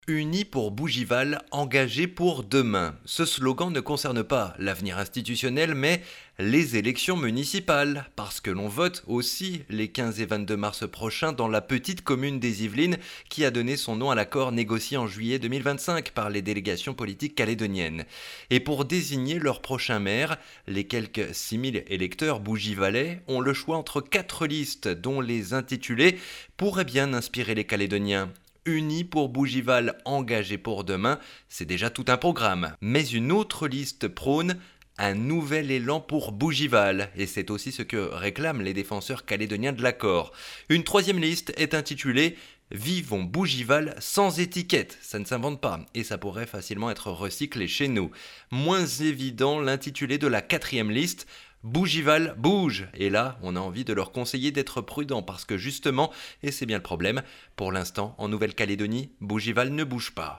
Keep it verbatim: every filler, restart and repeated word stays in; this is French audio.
Unis pour Bougival, engagés pour demain. Ce slogan ne concerne pas l'avenir institutionnel, mais les élections municipales, parce que l'on vote aussi les quinze et vingt-deux mars prochains dans la petite commune des Yvelines qui a donné son nom à l'accord négocié en juillet deux mille vingt-cinq par les délégations politiques calédoniennes. Et pour désigner leur prochain maire, les quelques six mille électeurs bougivalais ont le choix entre quatre listes dont les intitulés pourraient bien inspirer les Calédoniens. Unis pour Bougival, engagés pour demain, c'est déjà tout un programme. Mais une autre liste prône un nouvel élan pour Bougival, et c'est aussi ce que réclament les défenseurs calédoniens de l'accord. Une troisième liste est intitulée Vivons Bougival sans étiquette, ça ne s'invente pas, et ça pourrait facilement être recyclé chez nous. Moins évident l'intitulé de la quatrième liste, Bougival bouge. Et là, on a envie de leur conseiller d'être prudents parce que justement, et c'est bien le problème, pour l'instant, en Nouvelle-Calédonie, Bougival ne bouge pas.